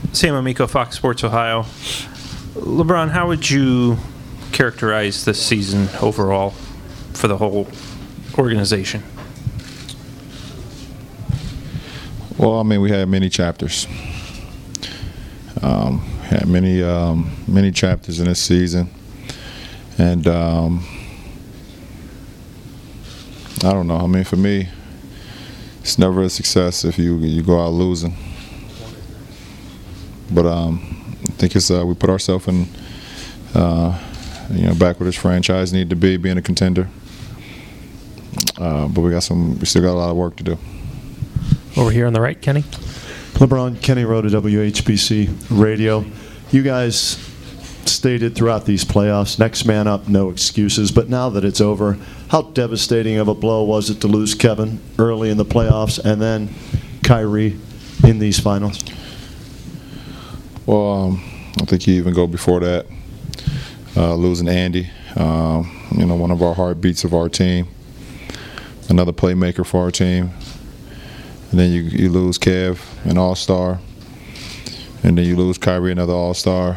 Sam Amico, Fox Sports Ohio. LeBron, how would you characterize this season overall for the whole organization? Well, I mean, we had many chapters. Had many chapters in this season, and I don't know. I mean, for me, it's never a success if you go out losing. But I think it's we put ourselves in back where this franchise needed to be, being a contender. But we still got a lot of work to do. Over here on the right, Kenny. LeBron, Kenny Rhoda, WHBC Radio. You guys stated throughout these playoffs, next man up, no excuses. But now that it's over, how devastating of a blow was it to lose Kevin early in the playoffs and then Kyrie in these finals? Well, I think you even go before that, losing Andy, one of our heartbeats of our team, another playmaker for our team. And then you lose Kev, an all-star. And then you lose Kyrie, another all-star.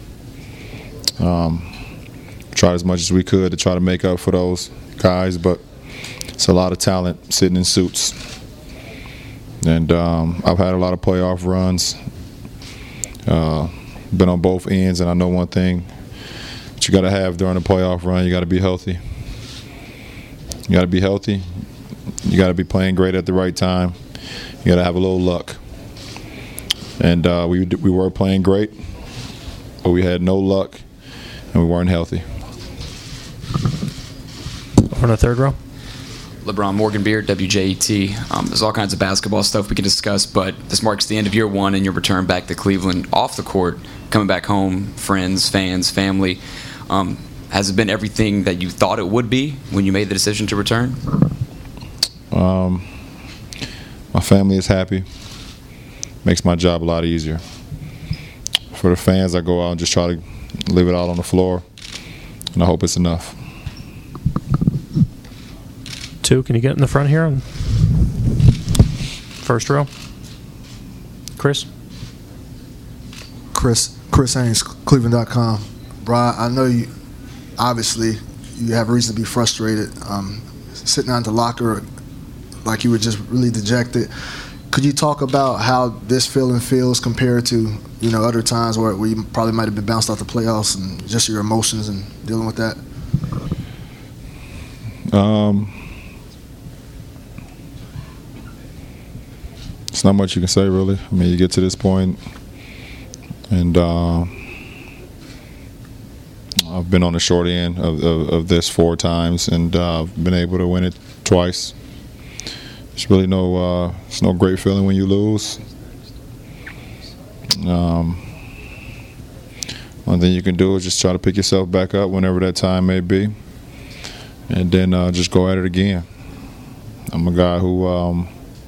Tried as much as we could to try to make up for those guys, but it's a lot of talent sitting in suits. And I've had a lot of playoff runs. Been on both ends, and I know one thing that you got to have during a playoff run, you got to be healthy. You got to be healthy. You got to be playing great at the right time. You got to have a little luck. And we were playing great, but we had no luck, and we weren't healthy. On the third row. LeBron, Morgan Beard, WJET. There's all kinds of basketball stuff we can discuss, but this marks the end of year one and your return back to Cleveland off the court, coming back home, friends, fans, family. Has it been everything that you thought it would be when you made the decision to return? My family is happy. Makes my job a lot easier. For the fans, I go out and just try to leave it out on the floor, and I hope it's enough. Two, can you get in the front here on first row? Chris Haynes, Cleveland.com. Brian, I know you obviously have reason to be frustrated. Sitting down at the locker like you were just really dejected. Could you talk about how this feeling feels compared to other times where you probably might have been bounced out the playoffs, and just your emotions and dealing with that? It's not much you can say, really. I mean, you get to this point, and I've been on the short end of this 4 times, and I've been able to win it twice. It's really it's no great feeling when you lose. One thing you can do is just try to pick yourself back up whenever that time may be, and then just go at it again. I'm a guy who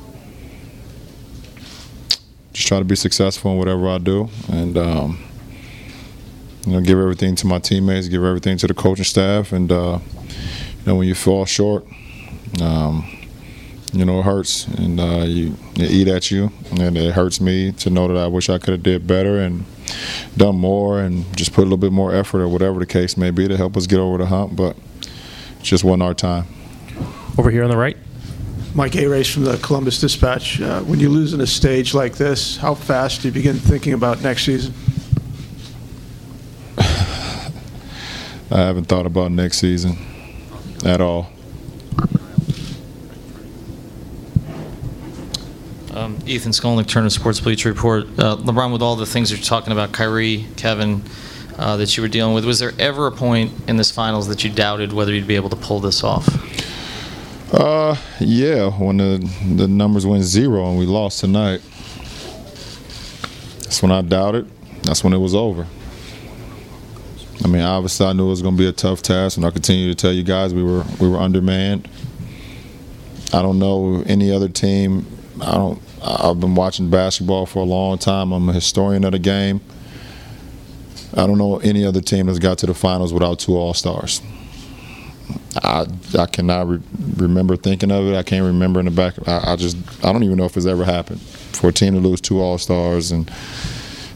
just try to be successful in whatever I do, and give everything to my teammates, give everything to the coaching staff, and when you fall short, it hurts, and you eat at you, and it hurts me to know that I wish I could have did better and done more and just put a little bit more effort or whatever the case may be to help us get over the hump, but it just wasn't our time. Over here on the right. Mike A-Race from the Columbus Dispatch. When you lose in a stage like this, how fast do you begin thinking about next season? I haven't thought about next season at all. Ethan Skolnick, Turner Sports Bleacher Report. LeBron, with all the things you're talking about, Kyrie, Kevin, that you were dealing with, was there ever a point in this finals that you doubted whether you'd be able to pull this off? Yeah, when the numbers went 0 and we lost tonight. That's when I doubted. That's when it was over. I mean, obviously I knew it was going to be a tough task, and I continue to tell you guys we were undermanned. I don't know any other team. I've been watching basketball for a long time. I'm a historian of the game. I don't know any other team that's got to the finals without 2 All-Stars. I cannot remember thinking of it. I can't remember in the back. I don't even know if it's ever happened for a team to lose 2 All-Stars and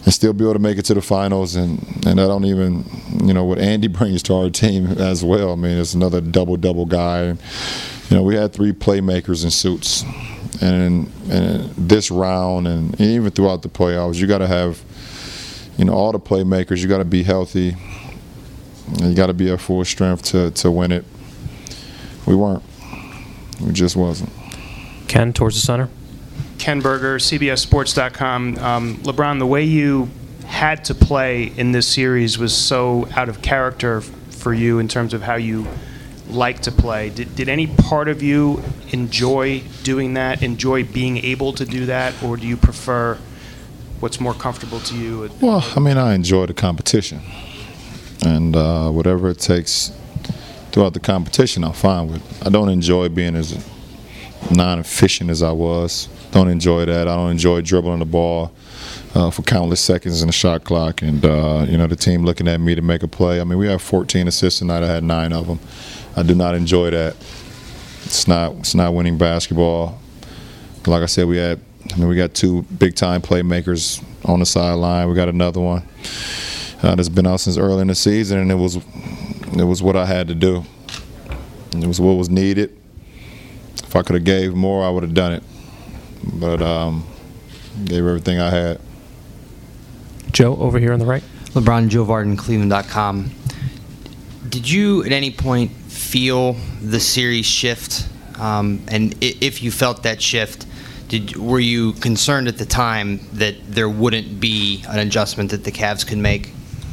and still be able to make it to the finals. And I don't even, what Andy brings to our team as well. I mean, it's another double guy. And, we had 3 playmakers in suits. And this round and even throughout the playoffs, you got to have, all the playmakers. You got to be healthy. And you got to be at full strength to win it. We weren't. We just wasn't. Ken, towards the center. Ken Berger, CBSSports.com. LeBron, the way you had to play in this series was so out of character for you in terms of how you like to play. Did any part of you enjoy doing that, enjoy being able to do that, or do you prefer what's more comfortable to you? Well, I mean, I enjoy the competition. And whatever it takes throughout the competition, I'm fine with. I don't enjoy being as non-efficient as I was. Don't enjoy that. I don't enjoy dribbling the ball for countless seconds in the shot clock and, the team looking at me to make a play. I mean, we have 14 assists tonight. I had 9 of them. I do not enjoy that. It's not winning basketball. Like I said, we got 2 big-time playmakers on the sideline. We got another one that's been out since early in the season, and it was what I had to do. It was what was needed. If I could have gave more, I would have done it. But gave everything I had. Joe, over here on the right. LeBron, Joe Varden, Cleveland.com. Did you at any point feel the series shift? And if you felt that shift, were you concerned at the time that there wouldn't be an adjustment that the Cavs could make?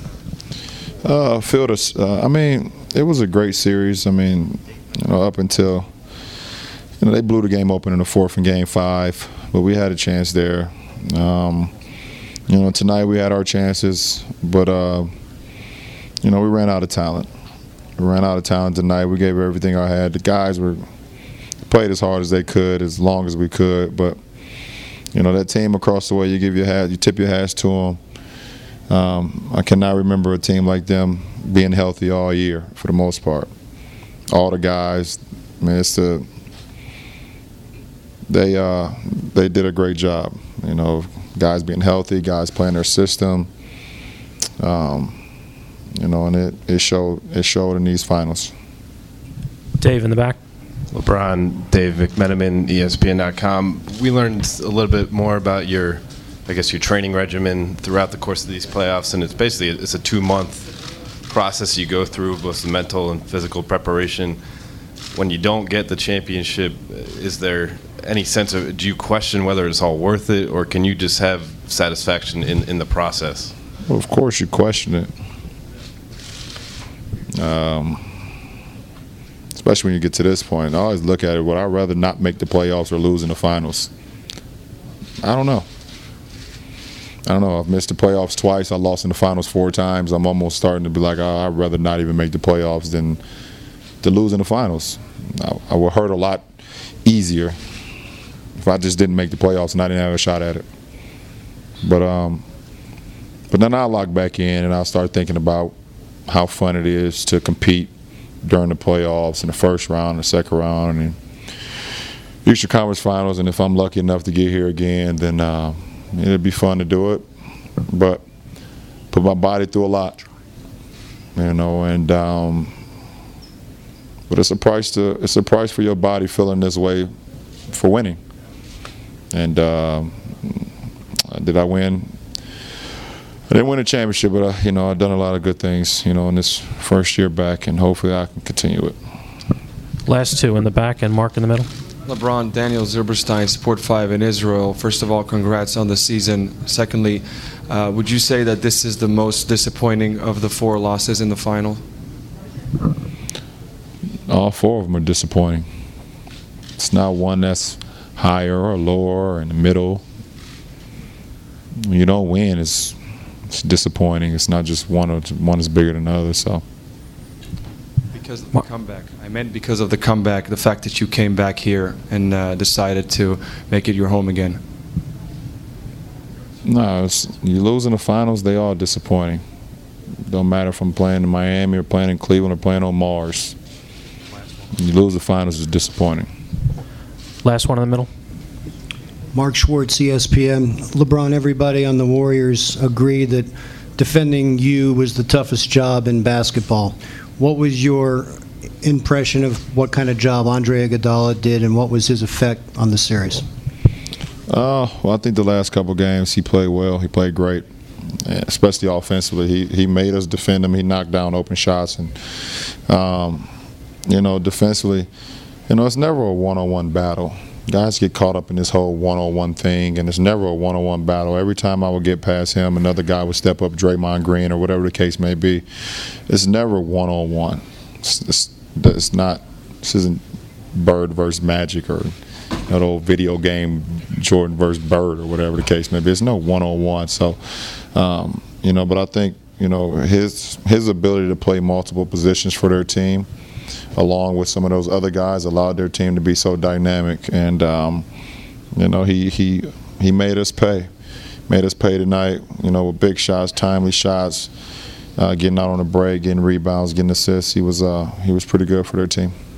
I mean, it was a great series. I mean, up until they blew the game open in the 4th in Game 5, but we had a chance there. Tonight we had our chances, but we ran out of talent. We ran out of talent tonight. We gave everything I had. The guys played as hard as they could, as long as we could. But that team across the way, you tip your hats to them. I cannot remember a team like them being healthy all year for the most part. All the guys, man, they did a great job. Guys being healthy, guys playing their system. And it showed in these finals. Dave in the back. LeBron, Dave McMenamin, ESPN.com. We learned a little bit more about your training regimen throughout the course of these playoffs, and it's a 2-month process you go through, both the mental and physical preparation. When you don't get the championship, is there any sense of, do you question whether it's all worth it, or can you just have satisfaction in the process? Well, of course you question it. Especially when you get to this point. I always look at it, would I rather not make the playoffs or lose in the finals? I don't know. I've missed the playoffs twice. I lost in the finals 4 times. I'm almost starting to be like, I'd rather not even make the playoffs than to lose in the finals. I would hurt a lot easier if I just didn't make the playoffs and I didn't have a shot at it. But then I'll lock back in and I'll start thinking about how fun it is to compete during the playoffs in the first round, the second round, and Eastern Conference Finals. And if I'm lucky enough to get here again, then it'd be fun to do it. But put my body through a lot, and but it's a price for your body feeling this way for winning. And did I win? I didn't win a championship, but I've done a lot of good things, in this first year back, and hopefully I can continue it. Last 2 in the back and Mark in the middle. LeBron, Daniel Zilberstein, Sport 5 in Israel. First of all, congrats on the season. Secondly, would you say that this is the most disappointing of the 4 losses in the final? All 4 of them are disappointing. It's not one that's higher or lower or in the middle. When you don't win, it's disappointing. It's not just one is bigger than the other. So because of the comeback, I meant because of the comeback, the fact that you came back here and decided to make it your home again. No, you lose in the finals, they are disappointing. Don't matter if I'm playing in Miami or playing in Cleveland or playing on Mars. You lose the finals, it's disappointing. Last one in the middle. Mark Schwartz, ESPN. LeBron, everybody on the Warriors agree that defending you was the toughest job in basketball. What was your impression of what kind of job Andre Iguodala did, and what was his effect on the series? Well, I think the last couple games he played well. He played great, especially offensively. He made us defend him. He knocked down open shots, and defensively, it's never a one-on-one battle. Guys get caught up in this whole one-on-one thing, and it's never a one-on-one battle. Every time I would get past him, another guy would step up, Draymond Green or whatever the case may be. It's never one-on-one. It's not. This isn't Bird versus Magic or that old video game Jordan versus Bird or whatever the case may be. It's no one-on-one. So, but I think his ability to play multiple positions for their team, along with some of those other guys, allowed their team to be so dynamic. And he made us pay. Made us pay tonight. With big shots, timely shots, getting out on the break, getting rebounds, getting assists. He was pretty good for their team.